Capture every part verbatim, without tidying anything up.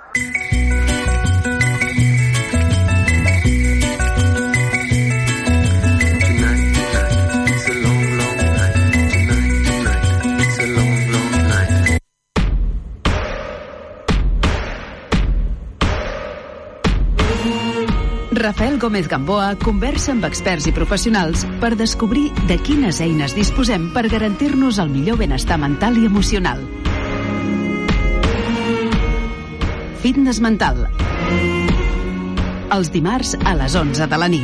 Rafael Gómez Gamboa conversa amb experts i professionals per descobrir de quines eines disposem per garantir-nos el millor benestar mental i emocional. Fitness mental. Els dimarts a les onze de la nit.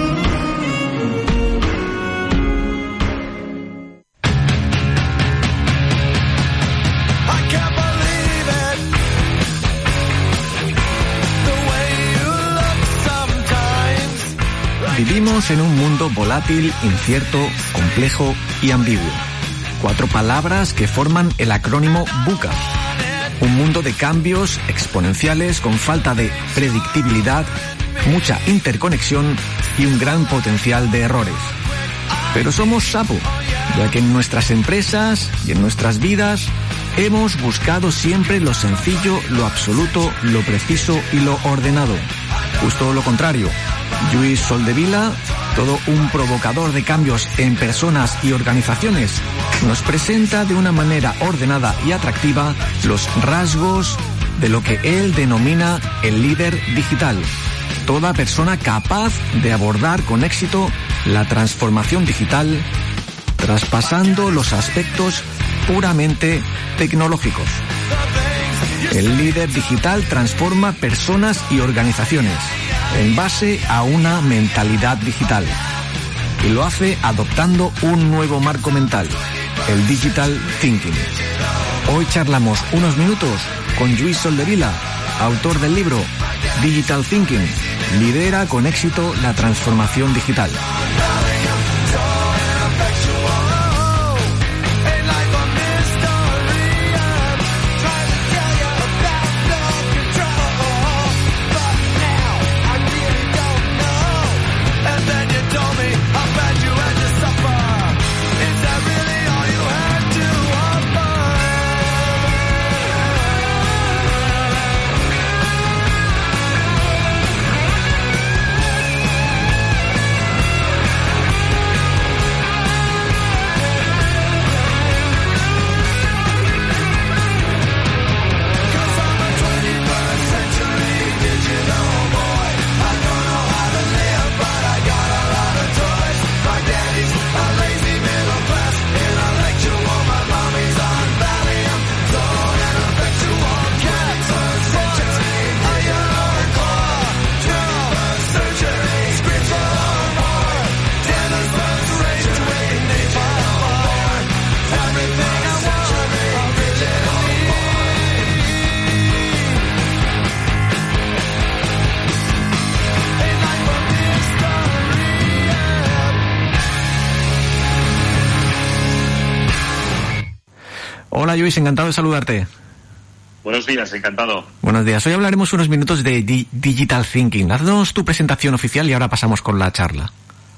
Vivimos en un mundo volátil, incierto, complejo y ambiguo. Cuatro palabras que forman el acrónimo VUCA. Un mundo de cambios exponenciales con falta de predictibilidad, mucha interconexión y un gran potencial de errores. Pero somos sapo, ya que en nuestras empresas y en nuestras vidas hemos buscado siempre lo sencillo, lo absoluto, lo preciso y lo ordenado. Justo lo contrario. Lluís Soldevila, todo un provocador de cambios en personas y organizaciones, nos presenta de una manera ordenada y atractiva los rasgos de lo que él denomina el líder digital. Toda persona capaz de abordar con éxito la transformación digital, traspasando los aspectos puramente tecnológicos. El líder digital transforma personas y organizaciones en base a una mentalidad digital y lo hace adoptando un nuevo marco mental, el Digital Thinking. Hoy charlamos unos minutos con Lluís Soldevila, autor del libro Digital Thinking, lidera con éxito la transformación digital. Hola Lluís, encantado de saludarte. Buenos días, encantado. Buenos días. Hoy hablaremos unos minutos de di- Digital Thinking. Haznos tu presentación oficial y ahora pasamos con la charla.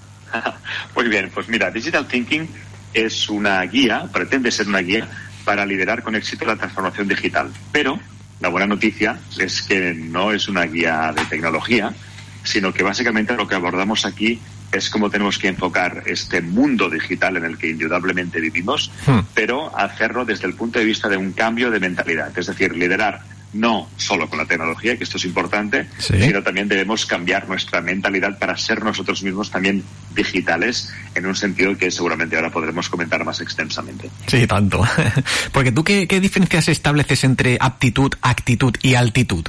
Muy bien, pues mira, Digital Thinking es una guía, pretende ser una guía para liderar con éxito la transformación digital. Pero la buena noticia es que no es una guía de tecnología, sino que básicamente lo que abordamos aquí es cómo tenemos que enfocar este mundo digital en el que indudablemente vivimos, hmm. pero hacerlo desde el punto de vista de un cambio de mentalidad. Es decir, liderar no solo con la tecnología, que esto es importante, sí. sino también debemos cambiar nuestra mentalidad para ser nosotros mismos también digitales, en un sentido que seguramente ahora podremos comentar más extensamente. Sí, tanto. Porque tú, ¿qué, qué diferencias estableces entre aptitud, actitud y altitud?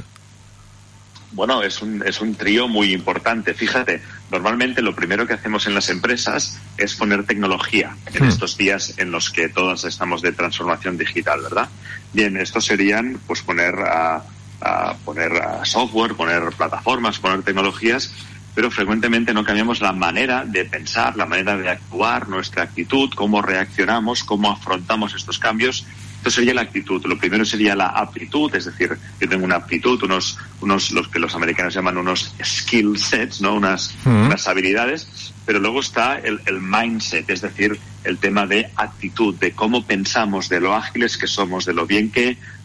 Bueno, es un, es un trío muy importante. Fíjate, normalmente lo primero que hacemos en las empresas es poner tecnología en hmm. estos días en los que todas estamos de transformación digital, ¿verdad? Bien, estos serían pues poner a, a poner a software, poner plataformas, poner tecnologías, pero frecuentemente no cambiamos la manera de pensar, la manera de actuar, nuestra actitud, cómo reaccionamos, cómo afrontamos estos cambios. Esto sería la actitud. Lo primero sería la aptitud, es decir, yo tengo una aptitud, unos, unos los que los americanos llaman unos skill sets, ¿no? Unas, uh-huh. unas habilidades, pero luego está el, el mindset, es decir, el tema de actitud, de cómo pensamos, de lo ágiles que somos, de lo bien que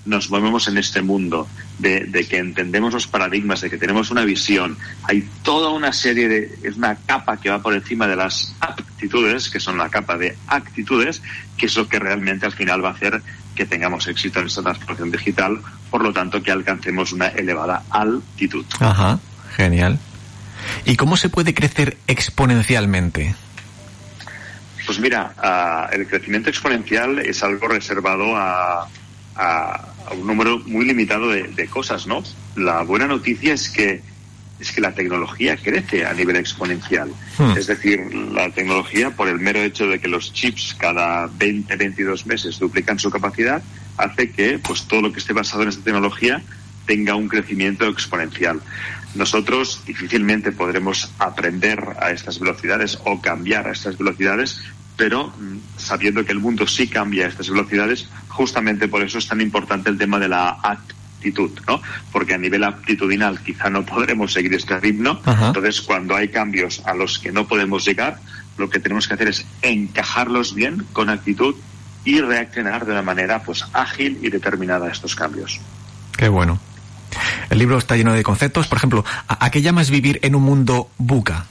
nos movemos en este mundo, de, de que entendemos los paradigmas, de que tenemos una visión, hay toda una serie de, es una capa que va por encima de las aptitudes, que son la capa de actitudes, que es lo que realmente al final va a hacer que tengamos éxito en esta transformación digital, por lo tanto que alcancemos una elevada altitud. Ajá, genial. ¿Y cómo se puede crecer exponencialmente? Pues mira, uh, el crecimiento exponencial es algo reservado a, a, a un número muy limitado de, de cosas, ¿no? La buena noticia es que es que la tecnología crece a nivel exponencial. Hmm. Es decir, la tecnología, por el mero hecho de que los chips cada veinte, veintidós meses duplican su capacidad, hace que pues todo lo que esté basado en esta tecnología tenga un crecimiento exponencial. Nosotros difícilmente podremos aprender a estas velocidades o cambiar a estas velocidades, pero sabiendo que el mundo sí cambia a estas velocidades, justamente por eso es tan importante el tema de la actitud, ¿no? Porque a nivel aptitudinal quizá no podremos seguir este ritmo. Ajá. Entonces, cuando hay cambios a los que no podemos llegar, lo que tenemos que hacer es encajarlos bien con actitud y reaccionar de una manera pues ágil y determinada a estos cambios. Qué bueno. El libro está lleno de conceptos. Por ejemplo, ¿a, a qué llamas vivir en un mundo VUCA?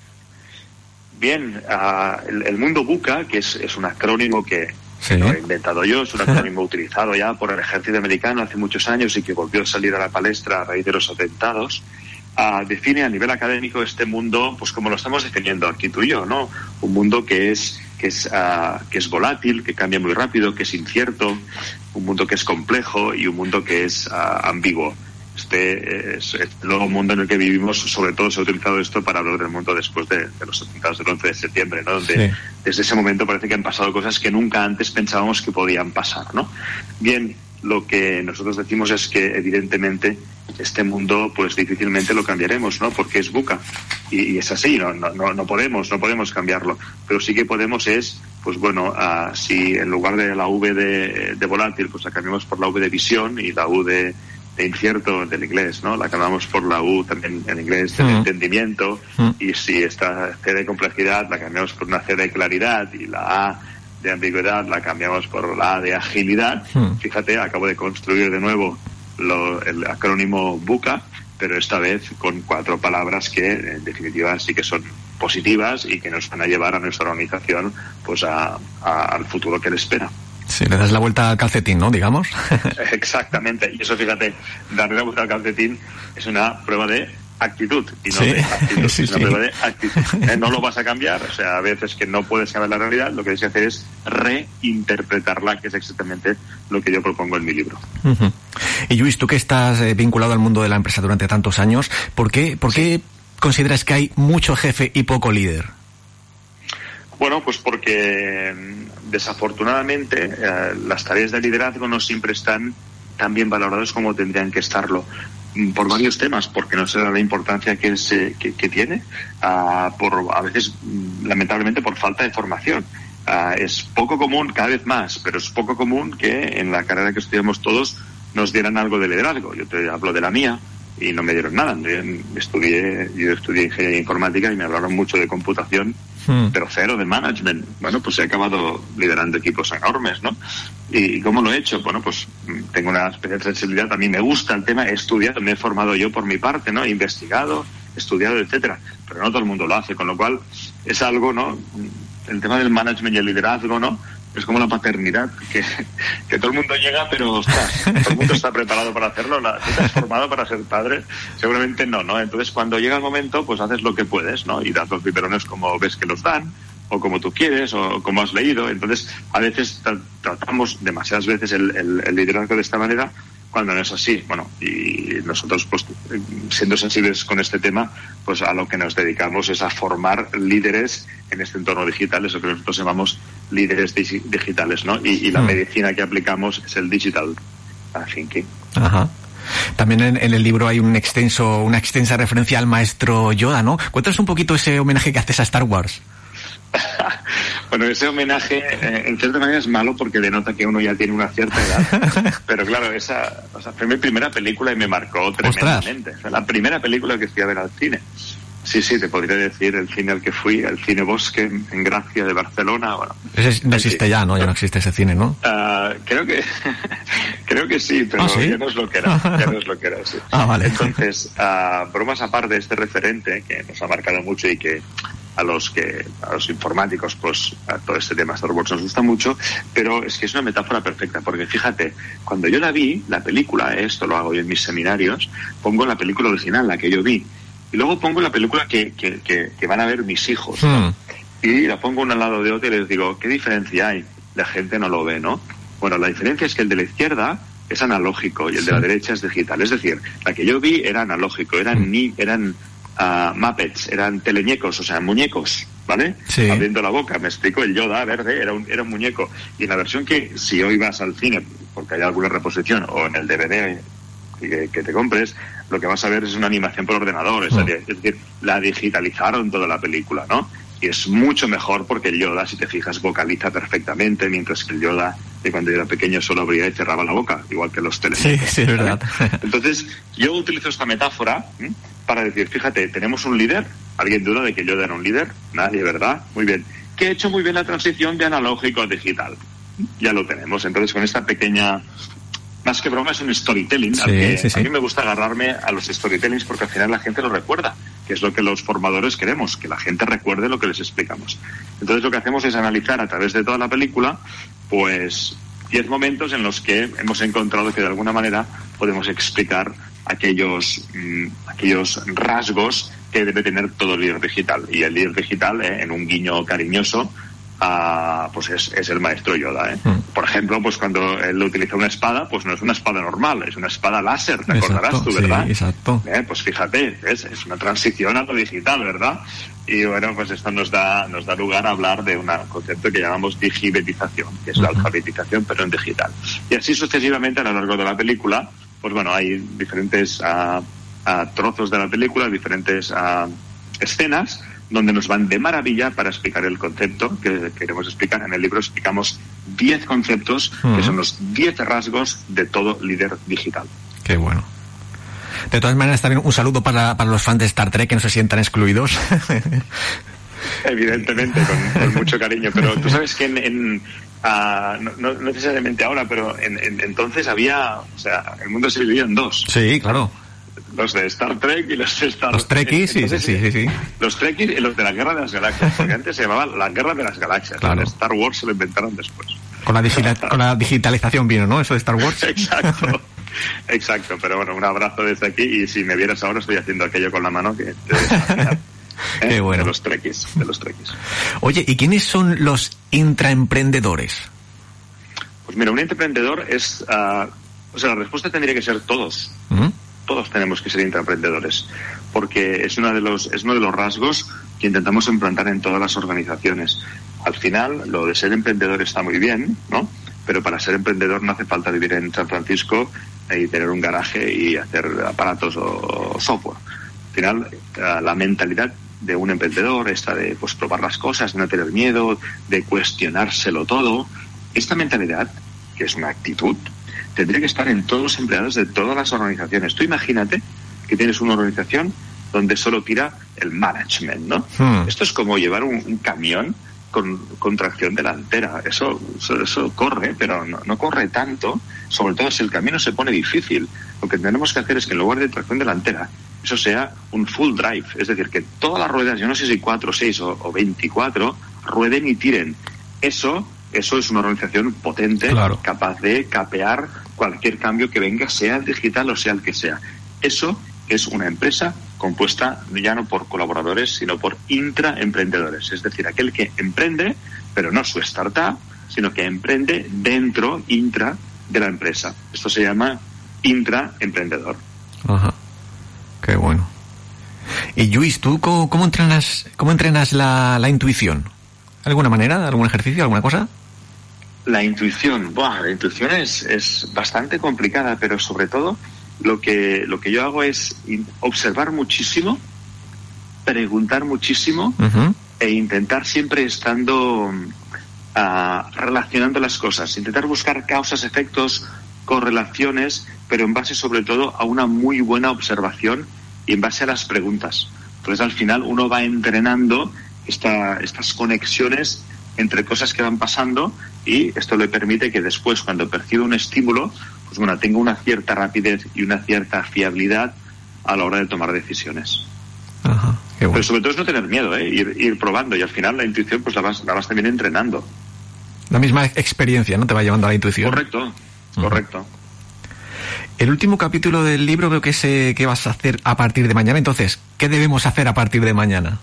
Bien, uh, el, el mundo VUCA, que es, es un acrónimo que, sí. que no he inventado yo, es un acrónimo utilizado ya por el ejército americano hace muchos años y que volvió a salir a la palestra a raíz de los atentados, uh, define a nivel académico este mundo, pues como lo estamos definiendo aquí tú y yo, ¿no? Un mundo que es que es uh, que es volátil, que cambia muy rápido, que es incierto, un mundo que es complejo y un mundo que es uh, ambiguo. Este es el nuevo mundo en el que vivimos. Sobre todo se ha utilizado esto para hablar del mundo después de, de los atentados del once de septiembre, ¿no? Donde sí. Desde ese momento parece que han pasado cosas que nunca antes pensábamos que podían pasar, ¿no? Bien, lo que nosotros decimos es que evidentemente este mundo pues difícilmente lo cambiaremos, ¿no? Porque es VUCA y, y es así, ¿no? No, no, no podemos, no podemos cambiarlo, pero sí que podemos es, pues bueno, uh, si en lugar de la V de, de volátil, pues la cambiamos por la V de visión y la U de de incierto del inglés, ¿no? La cambiamos por la U también en inglés del mm. entendimiento, mm. y si esta C de complejidad la cambiamos por una C de claridad y la A de ambigüedad la cambiamos por la A de agilidad. Mm. Fíjate, acabo de construir de nuevo lo, el acrónimo VUCA, pero esta vez con cuatro palabras que en definitiva sí que son positivas y que nos van a llevar a nuestra organización pues a, a, al futuro que le espera. Sí, le das la vuelta al calcetín, ¿no? Digamos. Exactamente. Y eso, fíjate, darle la vuelta al calcetín es una prueba de actitud y no sí. de actitud. Sí, es una sí. prueba de actitud. ¿Eh? No lo vas a cambiar. O sea, a veces que no puedes cambiar la realidad, lo que tienes que hacer es reinterpretarla, que es exactamente lo que yo propongo en mi libro. Uh-huh. Y Lluís, tú que estás eh, vinculado al mundo de la empresa durante tantos años, ¿por qué, por qué sí. consideras que hay mucho jefe y poco líder? Bueno, pues porque desafortunadamente eh, las tareas de liderazgo no siempre están tan bien valoradas como tendrían que estarlo, por varios temas, porque no se da la importancia que, es, eh, que, que tiene, uh, por a veces lamentablemente por falta de formación. Uh, es poco común, cada vez más, pero es poco común que en la carrera que estudiamos todos nos dieran algo de liderazgo. Yo te hablo de la mía y no me dieron nada. Yo estudié, yo estudié ingeniería informática y me hablaron mucho de computación, hmm. pero cero de management. Bueno, pues he acabado liderando equipos enormes, ¿no? ¿Y cómo lo he hecho? Bueno, pues tengo una especial sensibilidad. A mí me gusta el tema, he estudiado, me he formado yo por mi parte, ¿no? He investigado, he estudiado, etcétera. Pero no todo el mundo lo hace, con lo cual es algo, ¿no? El tema del management y el liderazgo, ¿no? Es como la paternidad, que, que todo el mundo llega, pero ostras, todo el mundo está preparado para hacerlo. ¿Tú te has formado para ser padre? Seguramente no, ¿no? Entonces, cuando llega el momento, pues haces lo que puedes, ¿no? Y das los biberones como ves que los dan, o como tú quieres, o como has leído. Entonces, a veces tra- tratamos demasiadas veces el, el, el liderazgo de esta manera, cuando no es así. Bueno, y nosotros, pues, siendo sensibles con este tema, pues a lo que nos dedicamos es a formar líderes en este entorno digital, eso que nosotros llamamos líderes dig- digitales, ¿no? Y, y la mm. medicina que aplicamos es el digital thinking. Ajá. También en, en el libro hay un extenso, una extensa referencia al maestro Yoda, ¿no? Cuéntanos un poquito ese homenaje que haces a Star Wars. Bueno, ese homenaje eh, en cierta manera es malo porque denota que uno ya tiene una cierta edad, pero claro, esa o sea, fue mi primera película y me marcó tremendamente. O sea, la primera película que fui a ver al cine. Sí, sí, te podría decir el cine al que fui, el Cine Bosque en Gracia de Barcelona. Bueno, ese no existe sí. ya, ¿no? Ya no existe ese cine, ¿no? Uh, creo que creo que sí, pero ¿Ah, sí? ya no es lo que era. Ya no es lo que era, sí. Ah, vale. Entonces, uh, bromas aparte, este referente que nos ha marcado mucho y que a los que a los informáticos, pues a todo este tema Star Wars nos gusta mucho, pero es que es una metáfora perfecta, porque fíjate, cuando yo la vi, la película, esto lo hago yo en mis seminarios, pongo la película original, la que yo vi, y luego pongo la película que, que, que, que van a ver mis hijos, ¿no? Hmm. Y la pongo una al lado de otra y les digo, ¿qué diferencia hay? La gente no lo ve, ¿no? Bueno, la diferencia es que el de la izquierda es analógico y el sí. de la derecha es digital. Es decir, la que yo vi era analógico, eran hmm. ni eran uh, Muppets, eran teleñecos, o sea, muñecos, ¿vale? Sí. Abriendo la boca, me explico, el Yoda verde era un, era un muñeco. Y en la versión que, si hoy vas al cine, porque hay alguna reposición, o en el D V D que, que te compres, lo que vas a ver es una animación por ordenador, es, oh. es decir, la digitalizaron toda la película, ¿no? Y es mucho mejor porque el Yoda, si te fijas, vocaliza perfectamente, mientras que el Yoda de cuando yo era pequeño solo abría y cerraba la boca, igual que los teléfonos. Sí, sí, es verdad. Entonces, yo utilizo esta metáfora ¿eh? para decir, fíjate, tenemos un líder, ¿alguien duda de que Yoda era un líder? Nadie, ¿verdad? Muy bien. Que ha hecho muy bien la transición de analógico a digital. Ya lo tenemos. Entonces, con esta pequeña... Más que broma, es un storytelling. Sí, al que sí, sí. A mí me gusta agarrarme a los storytellings porque al final la gente lo recuerda, que es lo que los formadores queremos, que la gente recuerde lo que les explicamos. Entonces lo que hacemos es analizar a través de toda la película, pues, diez momentos en los que hemos encontrado que de alguna manera podemos explicar aquellos, mmm, aquellos rasgos que debe tener todo líder digital. Y el líder digital, eh, en un guiño cariñoso, Uh, pues es, es el maestro Yoda, ¿eh? Mm. Por ejemplo, pues cuando él utiliza una espada, pues no es una espada normal, es una espada láser, te exacto, acordarás tú, ¿verdad? Sí, exacto. ¿Eh? Pues fíjate, es, es una transición a lo digital, ¿verdad? Y bueno, pues esto nos da nos da lugar a hablar de un concepto que llamamos digibetización, que es uh-huh. la alfabetización, pero en digital. Y así sucesivamente a lo largo de la película, pues bueno, hay diferentes uh, uh, trozos de la película, diferentes uh, escenas, donde nos van de maravilla para explicar el concepto que queremos explicar. En el libro explicamos diez conceptos, uh-huh. que son los diez rasgos de todo líder digital. Qué bueno. De todas maneras, también un saludo para, para los fans de Star Trek que no se sientan excluidos. Evidentemente, con, con mucho cariño, pero tú sabes que en... en uh, no, no necesariamente ahora, pero en, en, entonces había... O sea, el mundo se dividía en dos. Sí, claro. Los de Star Trek y los de Star... Los Trekkies, sí, sí, sí, sí. Los Trekkies y los de la Guerra de las Galaxias, porque antes se llamaba la Guerra de las Galaxias. Claro. Star Wars se lo inventaron después. Con la, digita- con la digitalización vino, ¿no? Eso de Star Wars. Exacto, exacto. Pero bueno, un abrazo desde aquí y si me vieras ahora estoy haciendo aquello con la mano que te ¿eh? Qué bueno. De los Trekkies, de los Trekkies. Oye, ¿y quiénes son los intraemprendedores? Pues mira, un intraemprendedor es... Uh, o sea, la respuesta tendría que ser todos. ¿Mm? Todos tenemos que ser intraemprendedores, porque es uno de los es uno de los rasgos que intentamos implantar en todas las organizaciones. Al final, lo de ser emprendedor está muy bien, ¿no? Pero para ser emprendedor no hace falta vivir en San Francisco y tener un garaje y hacer aparatos o software. Al final, la mentalidad de un emprendedor, esta de pues probar las cosas, de no tener miedo, de cuestionárselo todo, esta mentalidad, que es una actitud, tendría que estar en todos los empleados de todas las organizaciones. Tú imagínate que tienes una organización donde solo tira el management, ¿no? Hmm. Esto es como llevar un, un camión con, con tracción delantera. Eso, eso, eso corre, pero no, no corre tanto, sobre todo si el camino se pone difícil. Lo que tenemos que hacer es que en lugar de tracción delantera, eso sea un full drive. Es decir, que todas las ruedas, yo no sé si cuatro, seis o, o veinticuatro, rueden y tiren. Eso... Eso es una organización potente, claro, capaz de capear cualquier cambio que venga, sea el digital o sea el que sea. Eso es una empresa compuesta ya no por colaboradores, sino por intraemprendedores. Es decir, aquel que emprende, pero no su startup, sino que emprende dentro, intra, de la empresa. Esto se llama intraemprendedor. Ajá. Qué bueno. Y Lluís, ¿tú cómo, cómo entrenas, cómo entrenas la, la intuición? ¿Alguna manera? ¿Algún ejercicio? ¿Alguna cosa? La intuición, buah, la intuición es, es bastante complicada, pero sobre todo lo que, lo que yo hago es observar muchísimo, preguntar muchísimo, uh-huh, e intentar siempre estando uh, relacionando las cosas, intentar buscar causas, efectos, correlaciones, pero en base sobre todo a una muy buena observación y en base a las preguntas. Entonces al final uno va entrenando esta, estas conexiones entre cosas que van pasando, y esto le permite que después, cuando percibe un estímulo, pues bueno, tenga una cierta rapidez y una cierta fiabilidad a la hora de tomar decisiones. Ajá, qué bueno. Pero sobre todo es no tener miedo, ¿eh? ir, ir probando, y al final la intuición pues la vas, la vas también entrenando. La misma experiencia, ¿no? Te va llevando a la intuición. Correcto, uh-huh. correcto. El último capítulo del libro veo que es eh, qué vas a hacer a partir de mañana. Entonces, ¿qué debemos hacer a partir de mañana?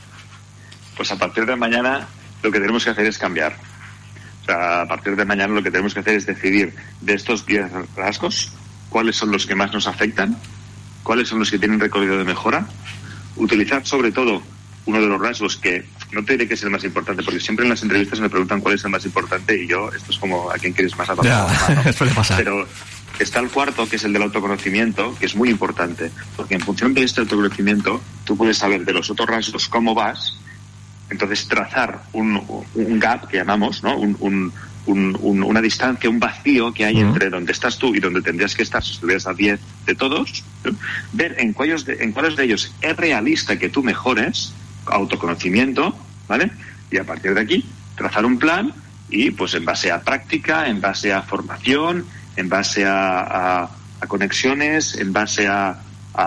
Pues a partir de mañana lo que tenemos que hacer es cambiar. O sea, a partir de mañana lo que tenemos que hacer es decidir de estos diez rasgos cuáles son los que más nos afectan, cuáles son los que tienen recorrido de mejora, utilizar sobre todo uno de los rasgos que no te diré que es el más importante, porque siempre en las entrevistas me preguntan cuál es el más importante y yo, esto es como a quién quieres más avanzado. Ya, suele pasar. Pero está el cuarto, que es el del autoconocimiento, que es muy importante, porque en función de este autoconocimiento tú puedes saber de los otros rasgos cómo vas. Entonces trazar un, un gap que llamamos, ¿no? Un, un, un, un, una distancia, un vacío que hay uh-huh. entre donde estás tú y donde tendrías que estar si estuvieras a diez de todos, ¿no? Ver en cuáles de, en cuáles de ellos es realista que tú mejores, autoconocimiento, ¿vale? Y a partir de aquí trazar un plan y pues en base a práctica, en base a formación, en base a, a, a conexiones, en base a,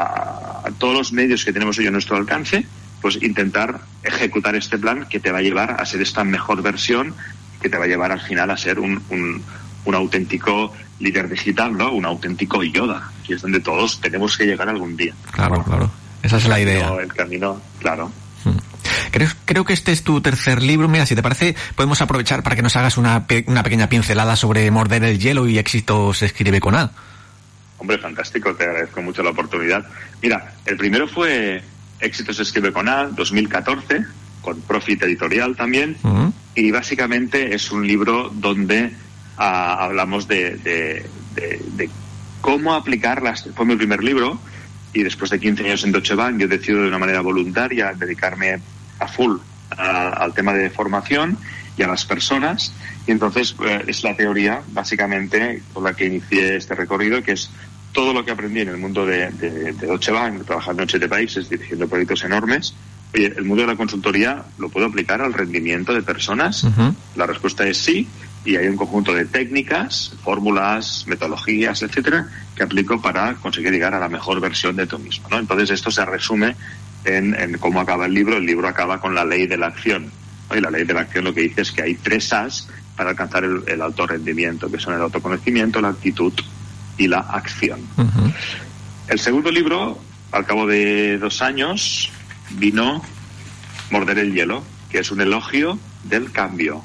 a, a todos los medios que tenemos hoy a nuestro alcance, pues intentar ejecutar este plan que te va a llevar a ser esta mejor versión, que te va a llevar al final a ser un, un, un auténtico líder digital, ¿no? Un auténtico Yoda, que es donde todos tenemos que llegar algún día. Claro, claro. Esa es la idea. El camino, claro. Creo, creo que este es tu tercer libro. Mira, si te parece, podemos aprovechar para que nos hagas una, pe- una pequeña pincelada sobre Morder el hielo y Éxito se escribe con A. Hombre, fantástico, te agradezco mucho la oportunidad. Mira, el primero fue Éxito se escribe con A, dos mil catorce, con Profit Editorial también, uh-huh. y básicamente es un libro donde uh, hablamos de, de, de, de cómo aplicar las... Fue mi primer libro, y después de quince años en Deutsche Bank yo decido de una manera voluntaria dedicarme a full a, al tema de formación y a las personas, y entonces eh, es la teoría básicamente con la que inicié este recorrido, que es todo lo que aprendí en el mundo de, de, de Deutsche Bank, trabajando en siete países, dirigiendo proyectos enormes. Oye, ¿el mundo de la consultoría lo puedo aplicar al rendimiento de personas? Uh-huh. La respuesta es sí, y hay un conjunto de técnicas, fórmulas, metodologías, etcétera, que aplico para conseguir llegar a la mejor versión de tú mismo, ¿no? Entonces esto se resume en, en cómo acaba el libro. El libro acaba con la ley de la acción, ¿no? Y la ley de la acción lo que dice es que hay tres A's para alcanzar el, el alto rendimiento, que son el autoconocimiento, la actitud y la acción. Uh-huh. El segundo libro, al cabo de dos años, vino Morder el hielo, que es un elogio del cambio.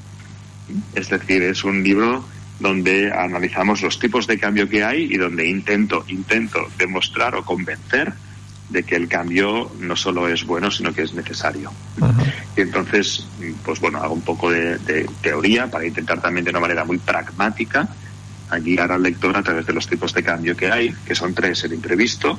Es decir, es un libro donde analizamos los tipos de cambio que hay y donde intento, intento demostrar o convencer de que el cambio no solo es bueno, sino que es necesario. Uh-huh. Y entonces, pues bueno, hago un poco de, de teoría para intentar también de una manera muy pragmática a guiar al lector a través de los tipos de cambio que hay, que son tres: el imprevisto,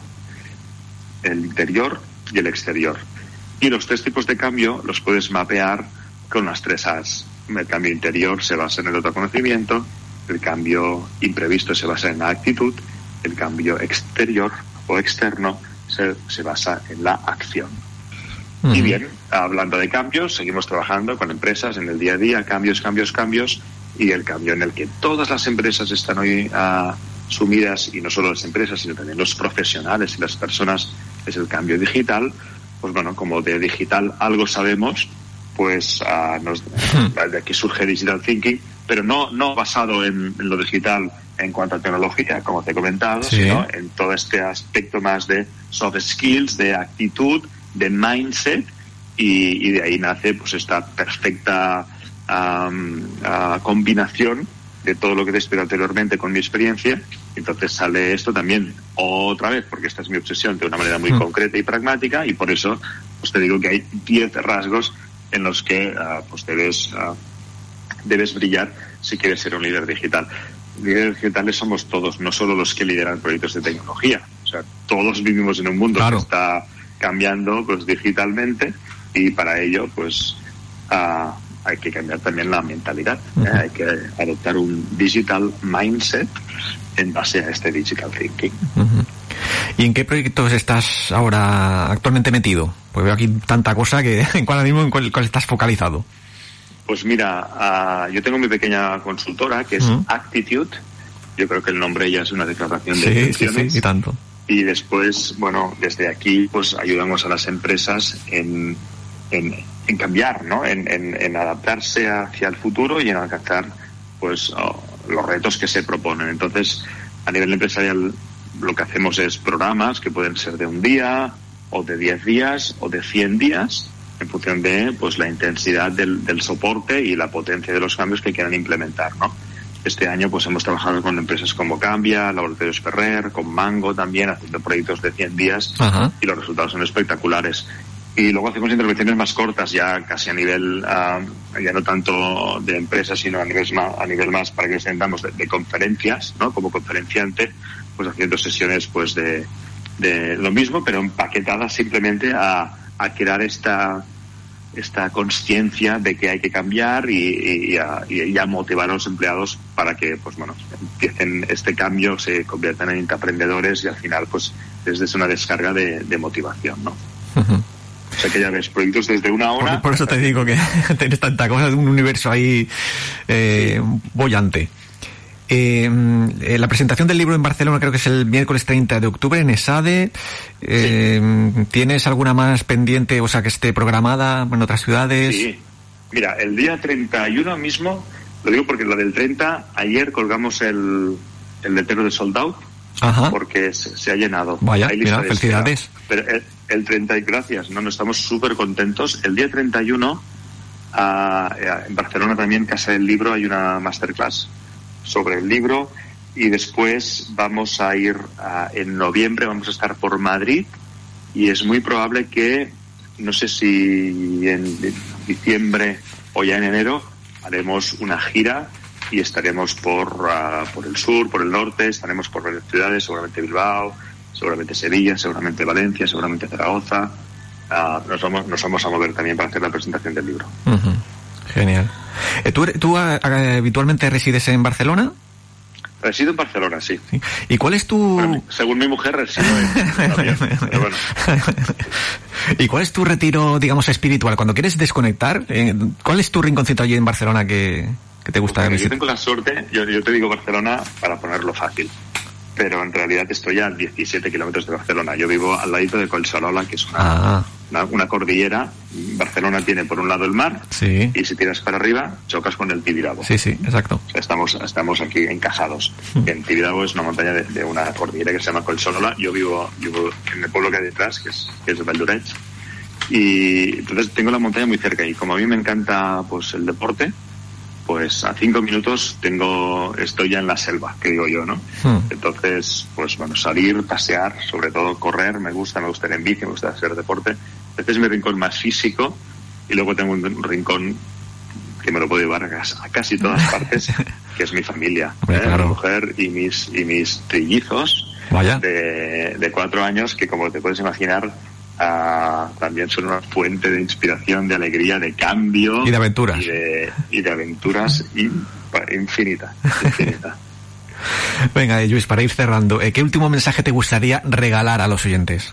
el interior y el exterior. Y los tres tipos de cambio los puedes mapear con las tres A's. El cambio interior se basa en el autoconocimiento, el cambio imprevisto se basa en la actitud, el cambio exterior o externo se, se basa en la acción. Uh-huh. Y bien, hablando de cambios, seguimos trabajando con empresas en el día a día, cambios, cambios, cambios, y el cambio en el que todas las empresas están hoy uh, sumidas, y no solo las empresas, sino también los profesionales y las personas, es el cambio digital. Pues bueno, como de digital algo sabemos, pues uh, nos, uh, de aquí surge Digital Thinking, pero no, no basado en, en lo digital en cuanto a tecnología, como te he comentado, sí. sino en todo este aspecto más de soft skills, de actitud, de mindset, y, y de ahí nace pues esta perfecta um, uh, combinación de todo lo que te explico anteriormente con mi experiencia. Entonces sale esto también otra vez, porque esta es mi obsesión, de una manera muy mm. concreta y pragmática, y por eso pues te digo que hay diez rasgos en los que uh, pues debes uh, debes brillar si quieres ser un líder digital. Líderes digitales somos todos, no solo los que lideran proyectos de tecnología. O sea, todos vivimos en un mundo claro. que está cambiando pues digitalmente, y para ello pues uh, hay que cambiar también la mentalidad. Uh-huh. ¿eh? Hay que adoptar un digital mindset en base a este digital thinking. Uh-huh. ¿Y en qué proyectos estás ahora actualmente metido? Pues veo aquí tanta cosa que en cuál mismo en cuál, cuál estás focalizado. Pues mira, uh, yo tengo mi pequeña consultora que es uh-huh. Actitude. Yo creo que el nombre ya es una declaración de sí, intenciones. Sí, sí, y tanto. Y después, bueno, desde aquí pues ayudamos a las empresas en, en, en cambiar, ¿no? En, en, en adaptarse hacia el futuro y en alcanzar pues oh, los retos que se proponen. Entonces, a nivel empresarial lo que hacemos es programas que pueden ser de un día o de diez días o de cien días en función de pues la intensidad del, del soporte y la potencia de los cambios que quieran implementar, ¿no? Este año pues hemos trabajado con empresas como Cambia, Laboratorios Ferrer, con Mango también, haciendo proyectos de cien días. Ajá. Y los resultados son espectaculares. Y luego hacemos intervenciones más cortas, ya casi a nivel, uh, ya no tanto de empresas, sino a nivel más, a nivel más para que nos entendamos, de, de conferencias, ¿no? Como conferenciante, pues haciendo sesiones pues de, de lo mismo, pero empaquetadas simplemente a, a crear esta esta conciencia de que hay que cambiar y, y, a, y a motivar a los empleados para que pues bueno empiecen este cambio, se conviertan en intraemprendedores y al final pues es desde una descarga de, de motivación, ¿no? Uh-huh. O sea que ya ves, proyectos desde una hora... Por, por eso te digo que tienes tanta cosa, un universo ahí eh, sí. bollante. Eh, eh, la presentación del libro en Barcelona creo que es el miércoles treinta de octubre en ESADE. Eh, sí. ¿Tienes alguna más pendiente, o sea, que esté programada en otras ciudades? Sí. Mira, el día treinta y uno mismo, lo digo porque lo del treinta, ayer colgamos el, el letrero de Sold Out. Ajá. Porque se, se ha llenado. Vaya, mira, felicidades. Pero el, el treinta, y gracias, no, no estamos súper contentos. El día treinta y uno, uh, en Barcelona también, Casa del Libro, hay una masterclass sobre el libro y después vamos a ir a, en noviembre vamos a estar por Madrid y es muy probable que no sé si en diciembre o ya en enero haremos una gira y estaremos por uh, por el sur, por el norte, estaremos por varias ciudades, seguramente Bilbao, seguramente Sevilla, seguramente Valencia, seguramente Zaragoza. Uh, nos vamos nos vamos a mover también para hacer la presentación del libro. Uh-huh. Genial. ¿Tú, tú uh, habitualmente resides en Barcelona? Resido en Barcelona, sí. ¿Sí? ¿Y cuál es tu...? Bueno, según mi mujer, resido en Barcelona, pero bueno. ¿Y cuál es tu retiro, digamos, espiritual? Cuando quieres desconectar, eh, ¿cuál es tu rinconcito allí en Barcelona que, que te gusta? Bueno, yo tengo la suerte, yo, yo te digo Barcelona para ponerlo fácil, pero en realidad estoy a diecisiete kilómetros de Barcelona. Yo vivo al ladito de Collserola, que es una, ah. una, una cordillera. Barcelona tiene por un lado el mar, sí. y si tiras para arriba, chocas con el Tibidabo. Sí, sí, exacto. O sea, estamos, estamos aquí encajados. Mm. En Tibidabo es una montaña de, de una cordillera que se llama Collserola. Yo vivo, vivo en el pueblo que hay detrás, que es, que es Valldoreix. Y entonces tengo la montaña muy cerca. Y como a mí me encanta pues el deporte, pues a cinco minutos tengo estoy ya en la selva, que digo yo, ¿no? Hmm. Entonces, pues bueno, salir, pasear, sobre todo correr, me gusta, me gusta ir en bici, me gusta hacer deporte. Este es mi rincón más físico y luego tengo un, un rincón que me lo puedo llevar a casi todas partes, que es mi familia, Hombre, ¿eh? claro. Mi mujer y mis y mis trillizos Vaya. de de cuatro años que, como te puedes imaginar, Uh, también son una fuente de inspiración, de alegría, de cambio y de aventuras y de, y de aventuras in, infinita, infinita. Venga, eh, Lluís, para ir cerrando, ¿qué último mensaje te gustaría regalar a los oyentes?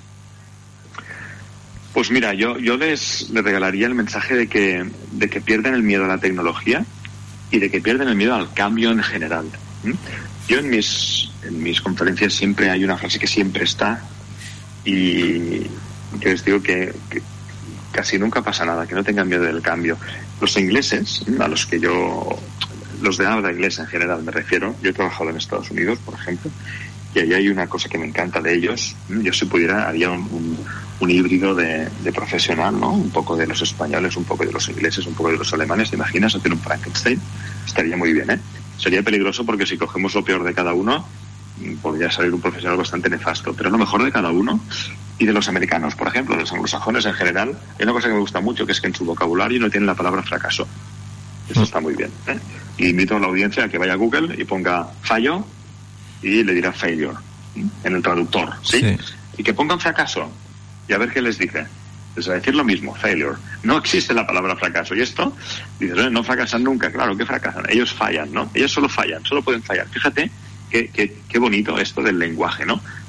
Pues mira, yo yo les, les regalaría el mensaje de que de que pierdan el miedo a la tecnología y de que pierdan el miedo al cambio en general. ¿Mm? Yo en mis en mis conferencias siempre hay una frase que siempre está y que les digo que, que casi nunca pasa nada, que no tengan miedo del cambio. Los ingleses, a los que yo, los de habla inglesa en general me refiero, yo he trabajado en Estados Unidos, por ejemplo, y ahí hay una cosa que me encanta de ellos. Yo, si pudiera, haría un, un, un híbrido de, de profesional, ¿no? Un poco de los españoles, un poco de los ingleses, un poco de los alemanes. ¿Te imaginas hacer un Frankenstein? Estaría muy bien, ¿eh? Sería peligroso porque si cogemos lo peor de cada uno, podría salir un profesional bastante nefasto, pero lo mejor de cada uno. Y de los americanos, por ejemplo, de los anglosajones en general, hay una cosa que me gusta mucho, que es que en su vocabulario no tienen la palabra fracaso. Eso está muy bien, ¿eh? Y invito a la audiencia a que vaya a Google y ponga fallo y le dirá failure en el traductor, ¿sí? Sí. Y que pongan fracaso y a ver qué les dice. Es decir lo mismo, failure. No existe la palabra fracaso. Y esto, dices, ¿eh? No fracasan nunca. Claro que fracasan. Ellos fallan, ¿no? Ellos solo fallan, solo pueden fallar. Fíjate qué, qué, qué bonito esto del lenguaje, ¿no?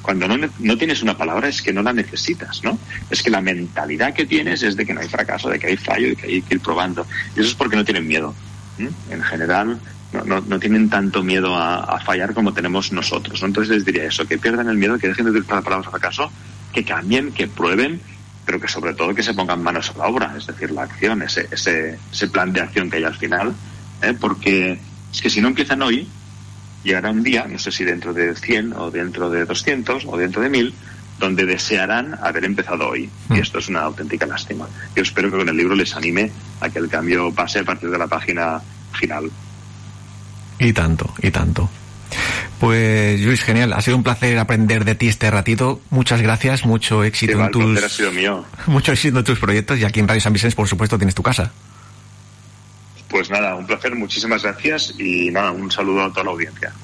Cuando no, no tienes una palabra es que no la necesitas, ¿no? Es que la mentalidad que tienes es de que no hay fracaso, de que hay fallo y que hay que ir probando. Y eso es porque no tienen miedo. ¿Mm? En general, no, no, no tienen tanto miedo a, a fallar como tenemos nosotros, ¿no? Entonces les diría eso, que pierdan el miedo, que dejen de utilizar la palabra fracaso, que cambien, que prueben, pero que sobre todo que se pongan manos a la obra, es decir, la acción, ese, ese, ese plan de acción que hay al final, ¿eh? Porque es que si no empiezan hoy, llegará un día, no sé si dentro de cien o dentro de doscientos o dentro de mil, donde desearán haber empezado hoy. Y esto es una auténtica lástima. Yo espero que con el libro les anime a que el cambio pase a partir de la página final. Y tanto, y tanto. Pues Lluís, genial, ha sido un placer aprender de ti este ratito. Muchas gracias, mucho éxito va, en tus... El placer ha sido mío. Mucho éxito en tus proyectos, y aquí en Radio San Vicente, por supuesto, tienes tu casa. Pues nada, un placer, muchísimas gracias y nada, un saludo a toda la audiencia.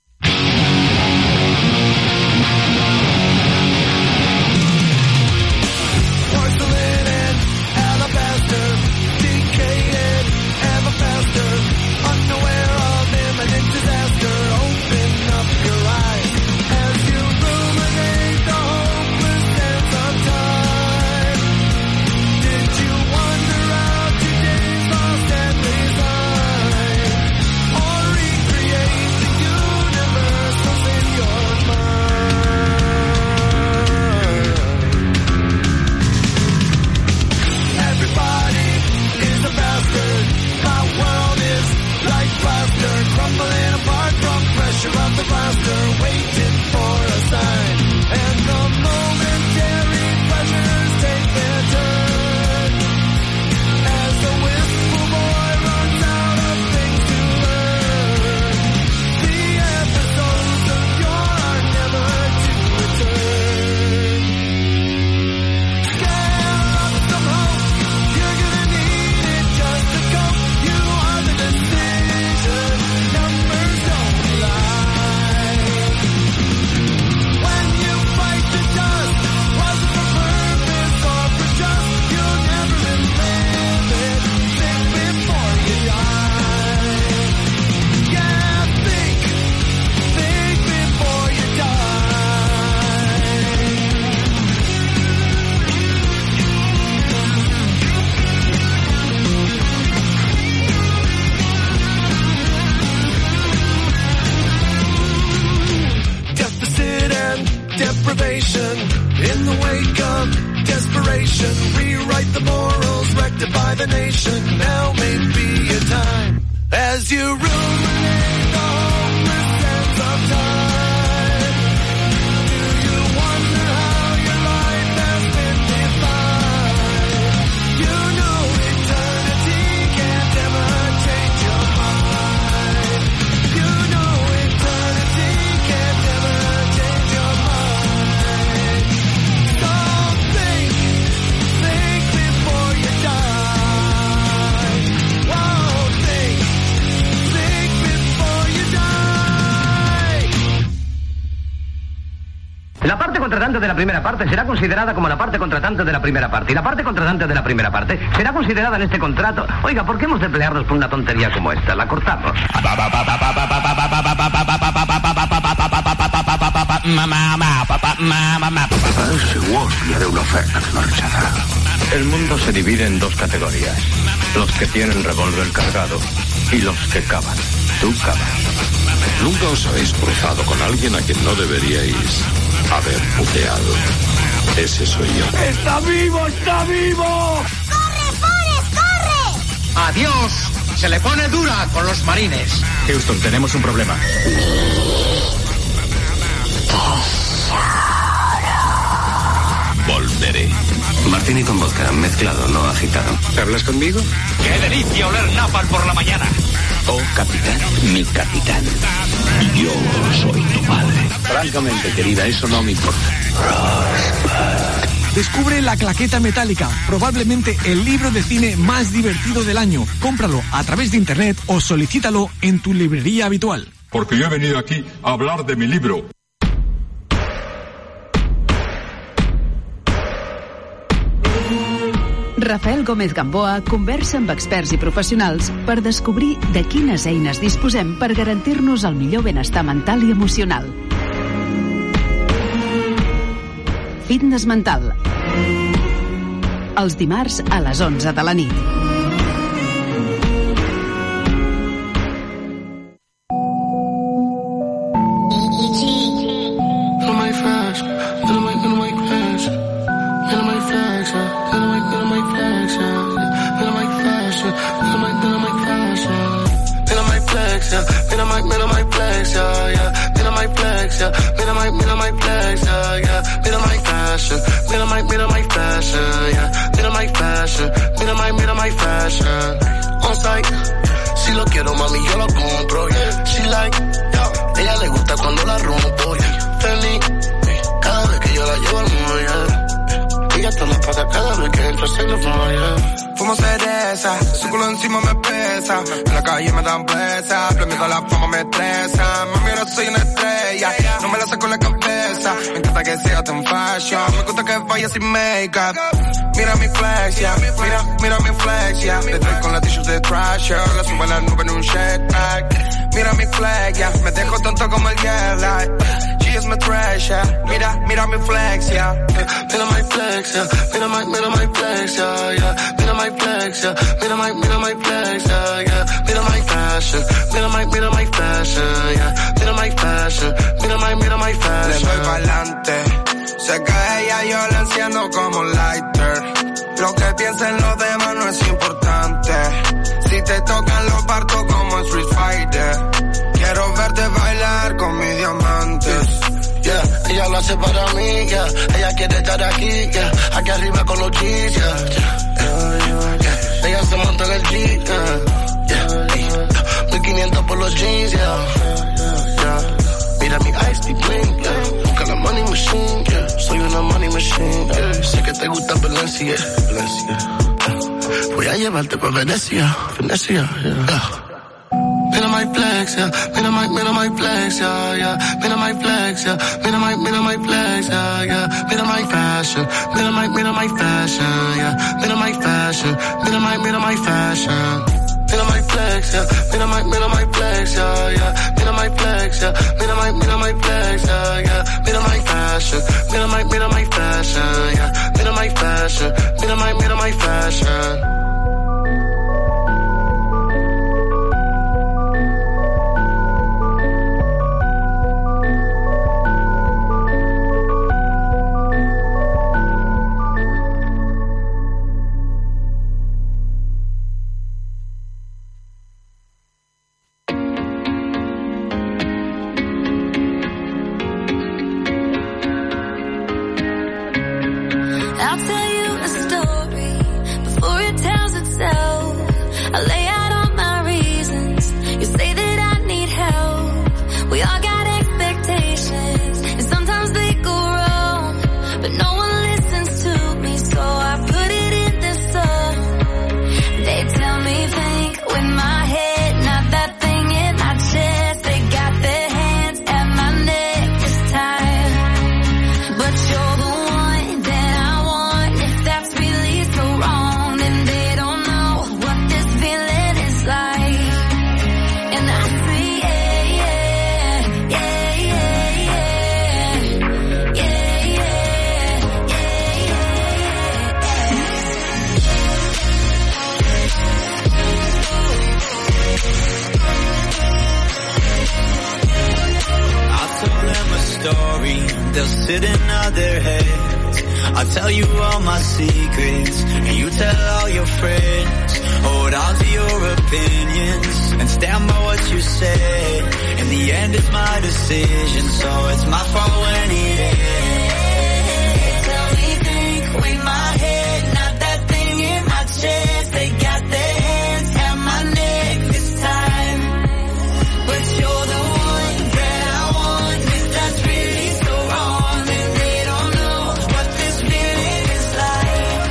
De la primera parte será considerada como la parte contratante de la primera parte, y la parte contratante de la primera parte será considerada en este contrato. Oiga, ¿por qué hemos de pelearnos por una tontería como esta? La cortamos. Le haré una oferta que no rechazará. El mundo se divide en dos categorías: los que tienen revólver cargado y los que cavan. Tú cavas. Nunca os habéis cruzado con alguien a quien no deberíais haber puteado. Ese soy yo. ¡Está vivo! ¡Está vivo! ¡Corre, Forrest, corre! ¡Adiós! Se le pone dura con los marines. Houston, tenemos un problema. Volveré. Martini con vodka, mezclado, no agitado. ¿Hablas conmigo? ¡Qué delicia oler napalm por la mañana! Oh, capitán, mi capitán. Yo soy tu padre. Francamente, querida, eso no me importa. Descubre La Claqueta Metálica, probablemente el libro de cine más divertido del año. Cómpralo a través de internet o solicítalo en tu librería habitual. Porque yo he venido aquí a hablar de mi libro. Rafael Gómez Gamboa conversa amb experts i professionals per descobrir de quines eines disposem per garantir-nos el millor benestar mental i emocional. Fitness Mental. Els dimarts a les onze de la nit. Si lo quiero, mami, yo lo compro, yeah. She like, yeah. Ella le gusta cuando la rompo, yeah. Feliz, yeah. Cada vez que yo la llevo al mundo, yeah. Ella te la paga cada vez que entro en el flow, yeah. Fumo cereza, su culo encima me pesa. En la calle me dan presa, premio la fama me estresa. Mami, ahora soy una estrella, no me la saco la cabeza. Me encanta que sea tan fashion, me gusta que vaya sin make-up. Mira mi flex, yeah. Mira, mira mi flex, yeah. Le doy con la t-shirt de Thrasher, la subo a la nube en un jetpack. Mira mi flex, yeah. Me dejo tonto como el jet lag. She is my treasure. Mira, mira mi flex, yeah. Mira my flex, yeah. Mira my, mira my flex, yeah, yeah. Mira my flex, yeah. Mira my, mira my flex, yeah, yeah. Mira my fashion. Mira my, mira my fashion, yeah. Mira my fashion. Mira my, mira my fashion. Le doy pa'lante. Sé que ella yo la enciendo como un lighter. Lo que piensen los demás no es importante. Si te tocan los parto como en Street Fighter. Quiero verte bailar con mis diamantes. Yeah, ella lo hace para mí, yeah. Ella quiere estar aquí, yeah. Aquí arriba con los G's, yeah. Yeah, yeah, yeah. Ella se monta en el G, yeah. Yeah, yeah. mil quinientos por los jeans, yeah. Yeah. Mira mi eyes be bling, yeah. Busca la money machine, yeah. Soy una money machine, yeah. Sé que te gusta Valencia, Valencia, yeah. Voy a llevarte por Venecia, Venecia, yeah. Yeah. Mira my flex, yeah. Mira my, mira my flex, yeah, yeah. Mira my flex, yeah. Mira my, mira my flex, yeah, yeah. Mira my fashion. Mira my, mira my fashion, yeah. Mira my fashion. Mira my, mira my fashion. Mira my flex, yeah. Mira my, mira my flex, yeah, yeah. Mira my flex, yeah. Mira my, mira my flex, yeah, yeah. Mira my fashion. Mira my, mira my fashion, yeah. Mira my fashion. Mira my, mira my fashion. They'll sit and nod their heads. I'll tell you all my secrets, and you tell all your friends. Hold on to your opinions, and stand by what you said. In the end, it's my decision, so it's my fault when it ends. Tell me, think, wait my head, not that thing in my chest. They got their hands at my neck this time, but you're the one that I want. If that's really so wrong, and they don't know what this feeling is like.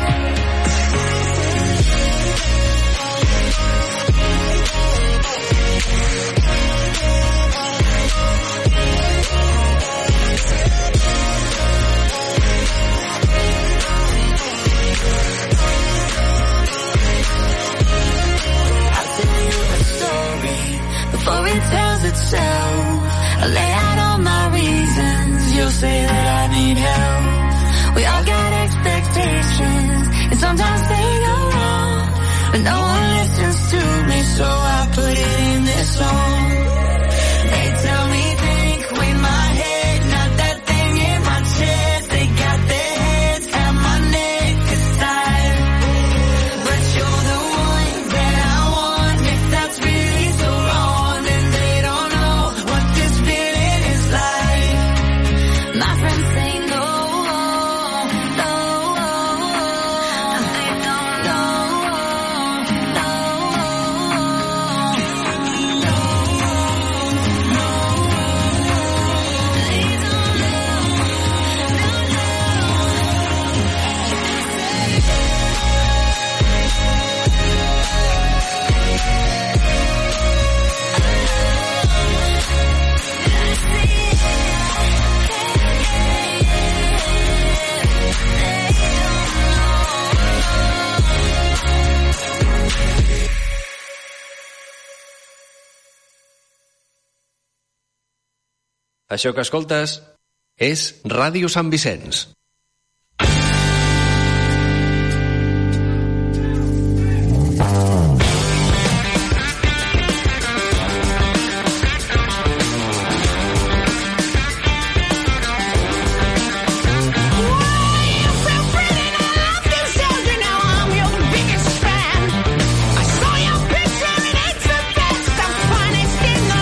Això que escoltes és Ràdio Sant Vicenç.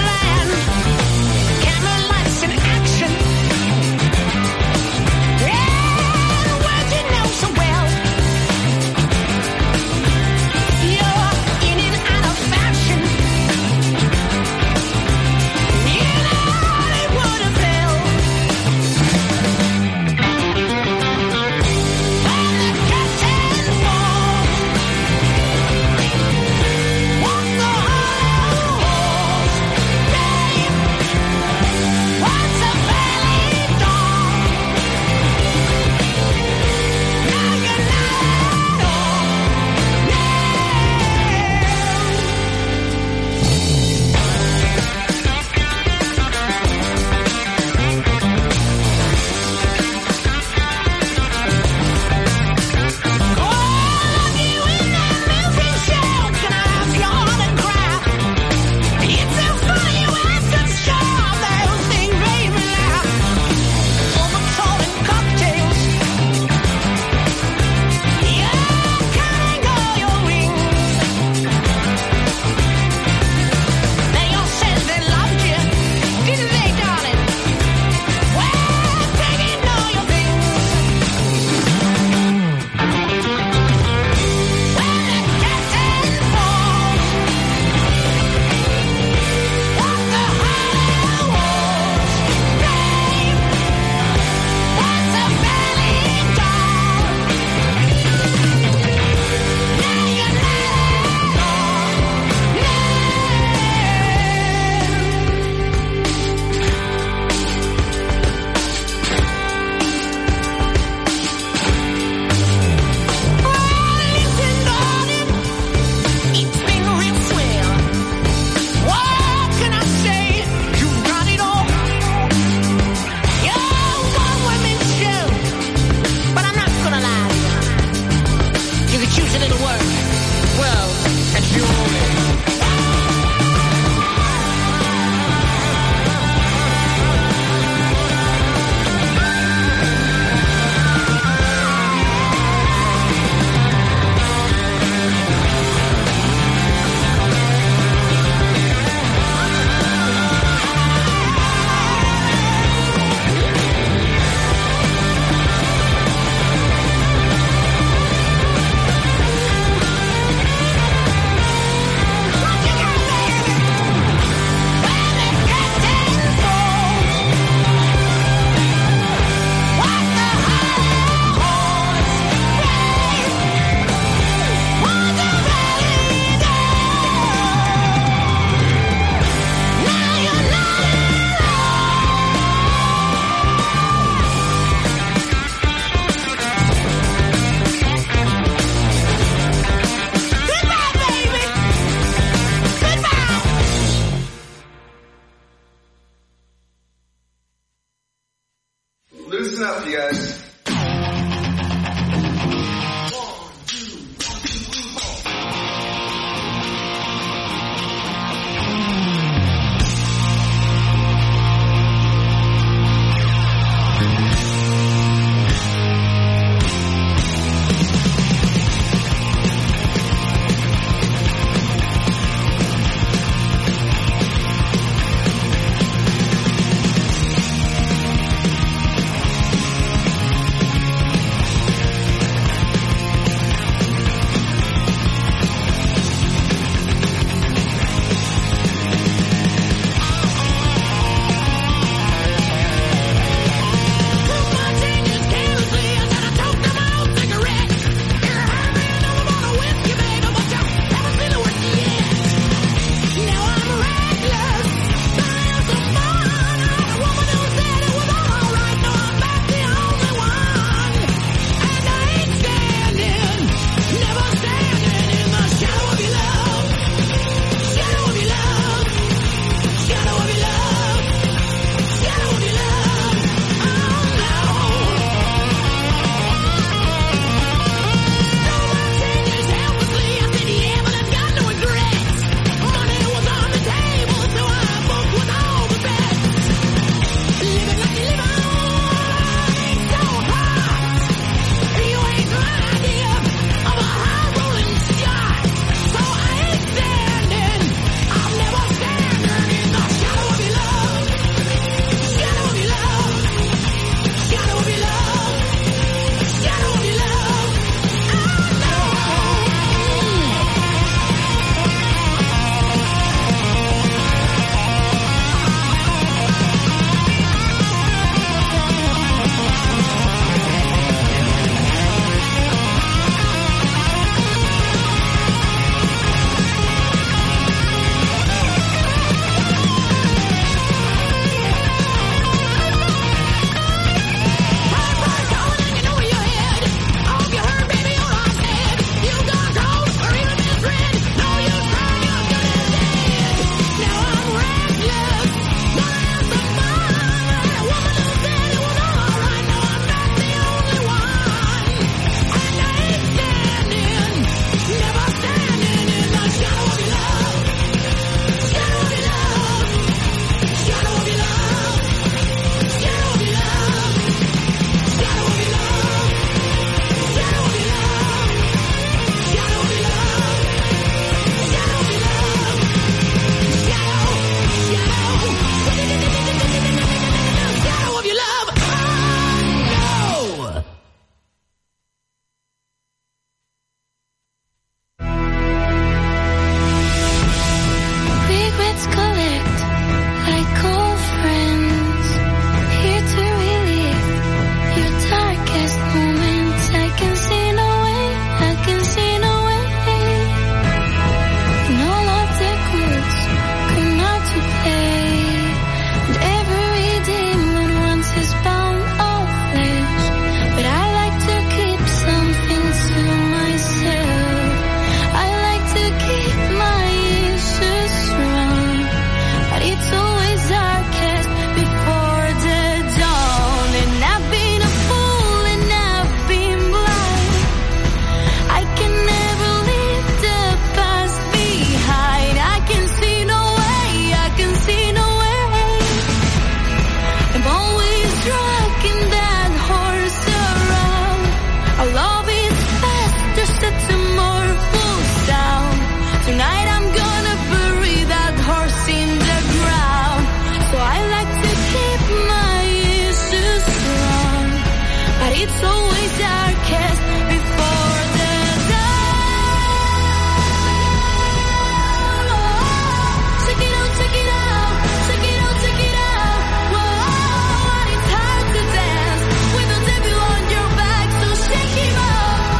Yeah! waste our kiss before the dawn. Check it out, check it out, check it out, check it out. Whoa, it's hard to dance with the devil on your back, so shake him up.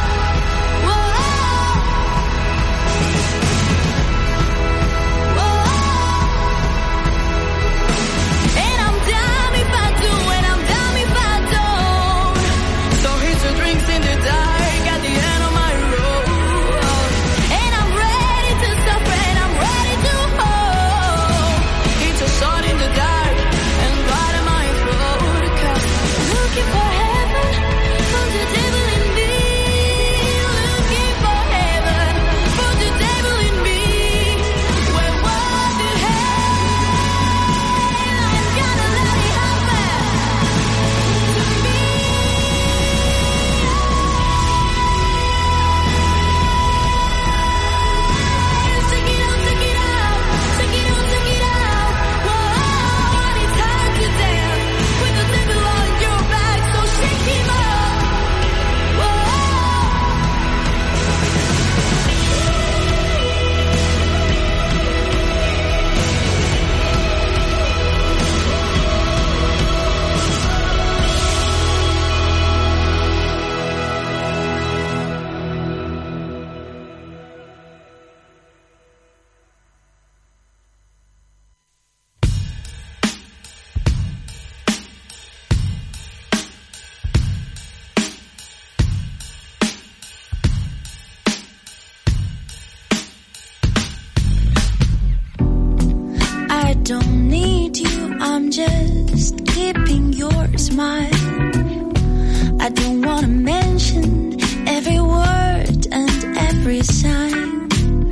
Don't need you, I'm just keeping your smile. I don't wanna mention every word and every sign.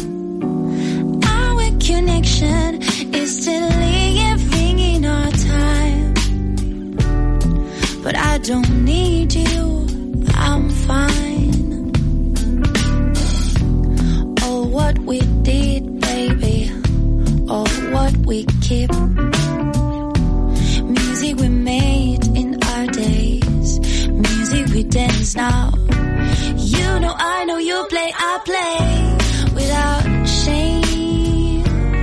Our connection is still living in our time. But I don't need you, I'm fine. Oh, what we did, baby. Of what we keep, music we made in our days, music we dance now. You know, I know, you play, I play without shame.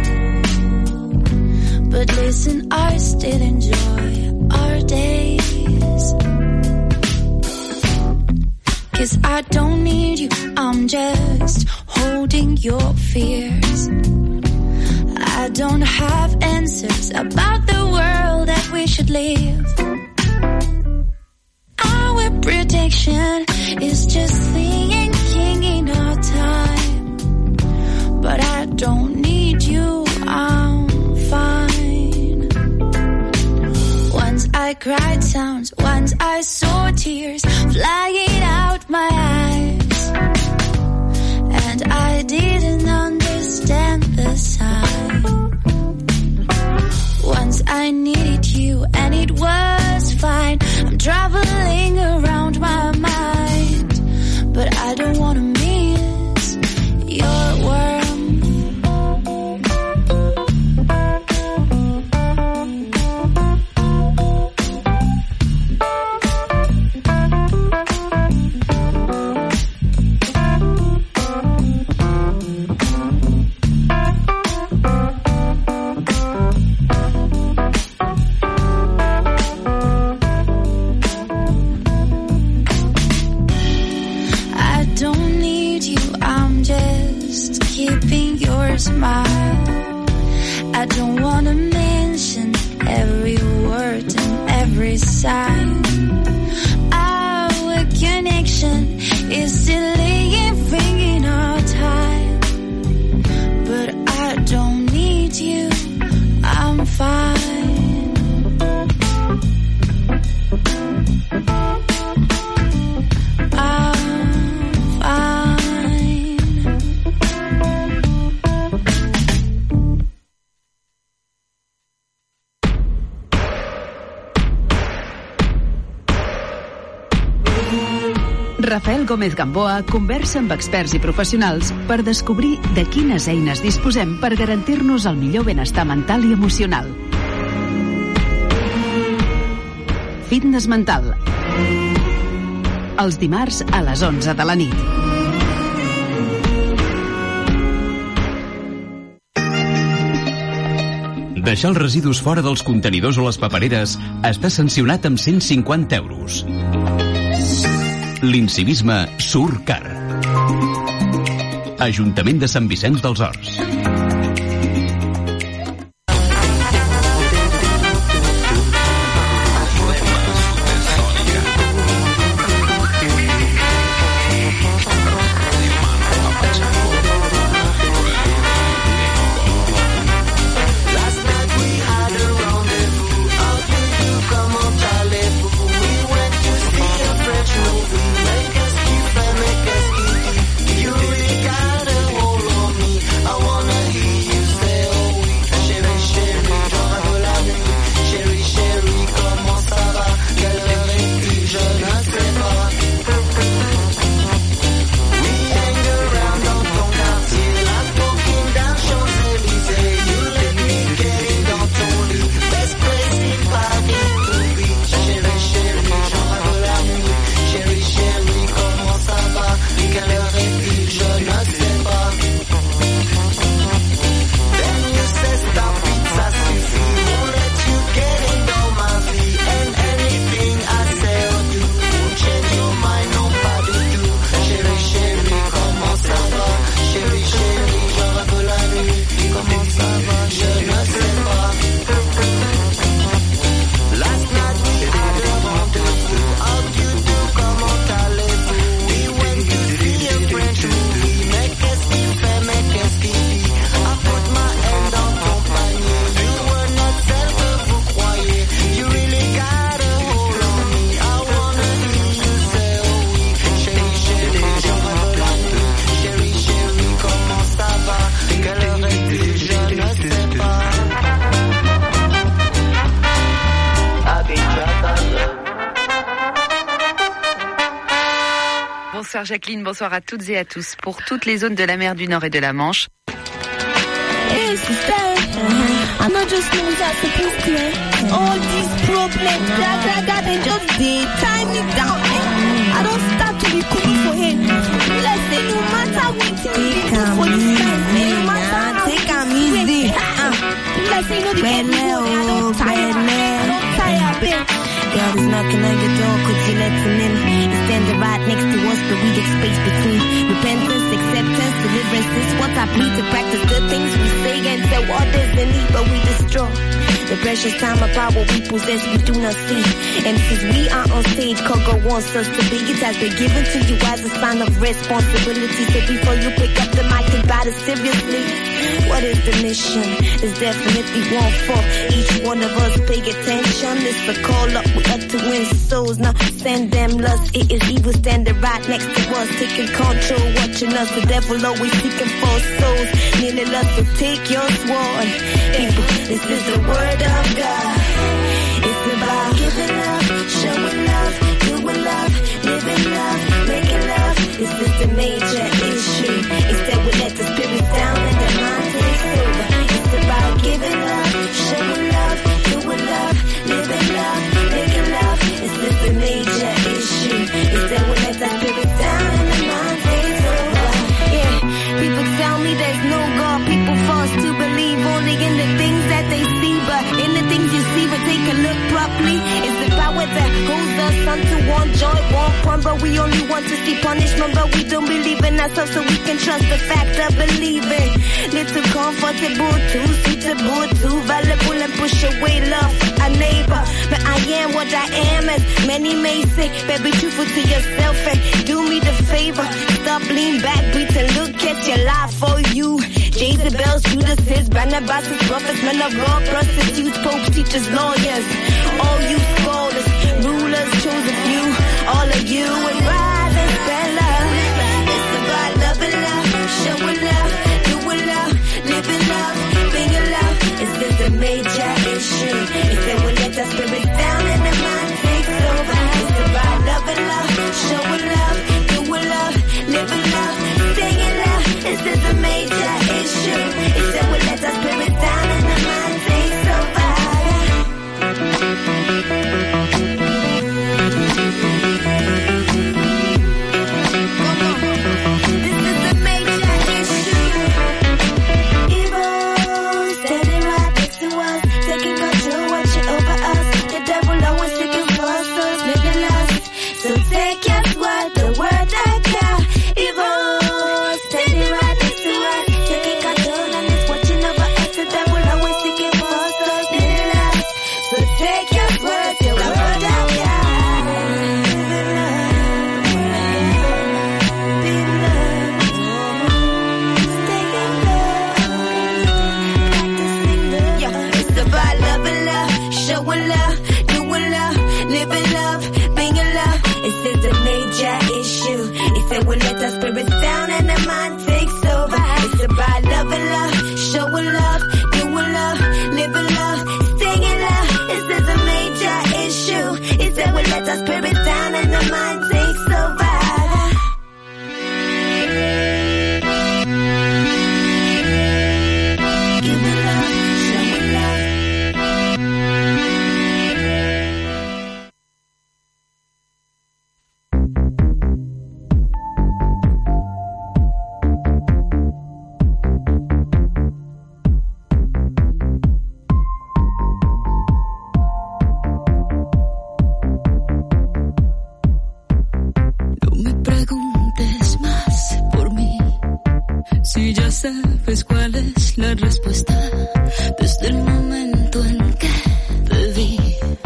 But listen, I still enjoy our days. 'Cause I don't need you, I'm just holding your fears. I don't have answers about the world that we should live. Our protection is just thinking in our time. But I don't need you, I'm fine. Once I cried sounds, once I saw tears flying out my eyes. And I didn't understand the sign. Once I needed you and it was fine. I'm traveling around my mind, but I don't wanna miss your warmth. Smile. I don't wanna mention every word and every sign. Our connection is still living in our time. But I don't need you, I'm fine. I'm fine. Rafael Gómez Gamboa conversa amb experts i professionals per descobrir de quines eines disposem per garantir-nos el millor benestar mental i emocional. Fitness mental. els dimarts a les onze de la nit. Deixar els residus fora dels contenidors o les papereres està sancionat amb cent cinquanta euros. L'incivisme surt car. Ajuntament de Sant Vicenç dels Horts. Bonsoir Jacqueline, bonsoir à toutes et à tous. Pour toutes les zones de la mer du Nord et de la Manche. Hey sister, uh-huh. I'm not just known as supposed to. All these problems that I got, they just they time me down. I don't start to be cooking for him. Let's say no matter what you do for this time, no matter take a easy. Let's say no the I don't tire, I don't tire, babe. God is knocking on your door, could you let him in? He's standing right next to us, but we get space between. Repentance, acceptance, deliverance is what I plead to practice the things we say and tell others in need, but we destroy. The precious time of power we possess, we do not see. And since we are on stage, Coco wants us to be. It has been given to you as a sign of responsibility. So before you pick up the mic, think about it seriously. What is the mission? There's definitely one for each one of us. Pay attention. It's a call up. We up to win souls. Now send them lust. It is evil standing right next to us, taking control, watching us. The devil always seeking for souls. Kneeling us to take your sword. People, this is the word of God. It's about giving love, showing love, doing love, living love, making love. This is the major issue. Instead we let the spirits down and the mind takes over. It's about giving love, showing love, doing love, living love, making love. This is the major issue. Instead we let the spirits down and the mind takes over. Yeah, people tell me there's no God. People force to believe only in the things that they see, but in the things you see, but take a look properly. It's the power that holds us unto one joy, one point, but we only want to see punishment, but we don't believe in ourselves, so we can trust the fact of believing. Little comfortable, too suitable, too valuable, and push away love for a neighbor. But I am what I am, as many may say. But be truthful to yourself and do me the favor. Stop, lean back, breathe, and look at your life for you. Jezebels, Judases, Barnabas, prophets, men of God, prostitutes, popes, teachers, lawyers. All you scholars, rulers, chosen few, all of you, and rise and spread love. It's about loving love, showing love, doing love, living love, being in love. It's just a major issue. It's that we let our spirits down and the mind takes over. It's about loving love, showing love, doing love, living love, staying in love. It's just a major issue. It's that we let our spirits down and the mind takes over. major issue. He said we'll let our spirits down and the mind takes over. It's about love and love, showing love, doing love, living love, staying in love. This is a major issue. He said we'll let our spirits down and the mind takes over. Sabes cuál es la respuesta desde el momento en que te vi.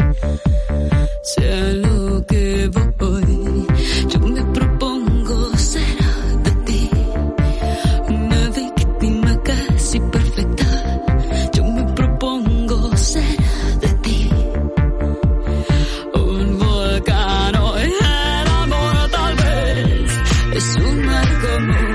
Sea lo que voy, yo me propongo ser de ti una víctima casi perfecta. Yo me propongo ser de ti un volcán o el amor, tal vez es un mal común.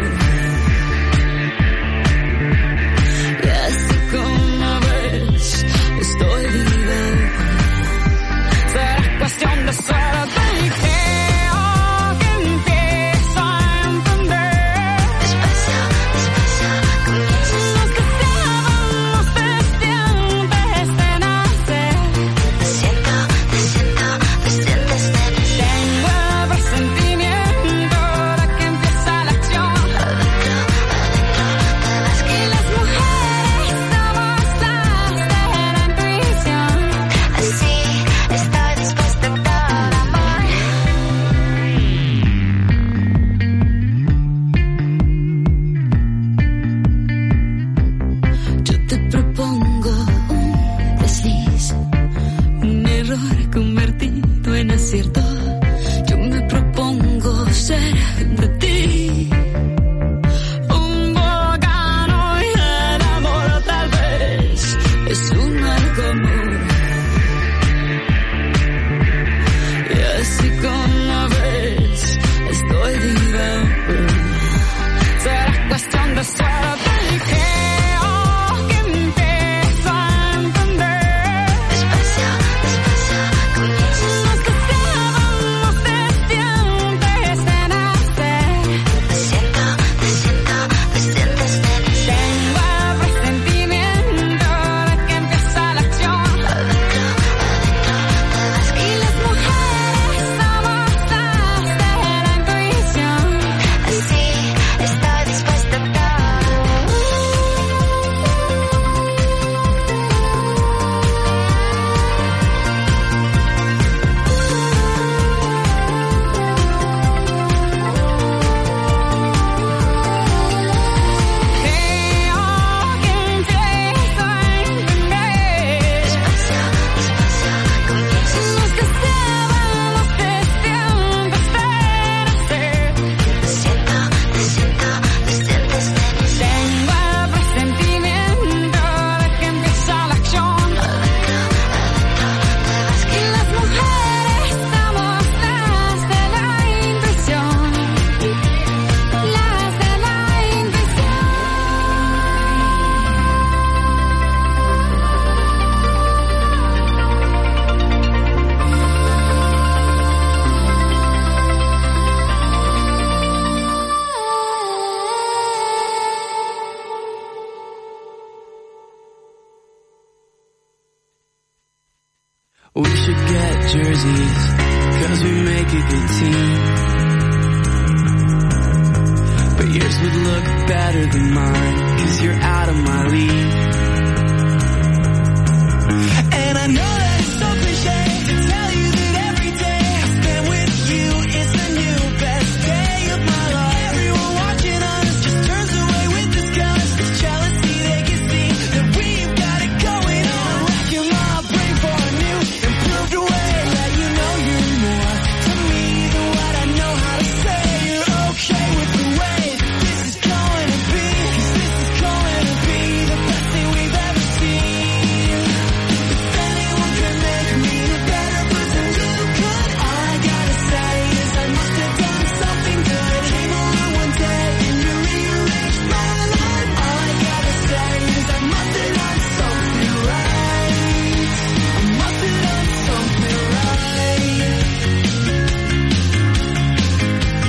We should get jerseys, cause we make a good team. But yours would look better than mine, cause you're out of my league. And I know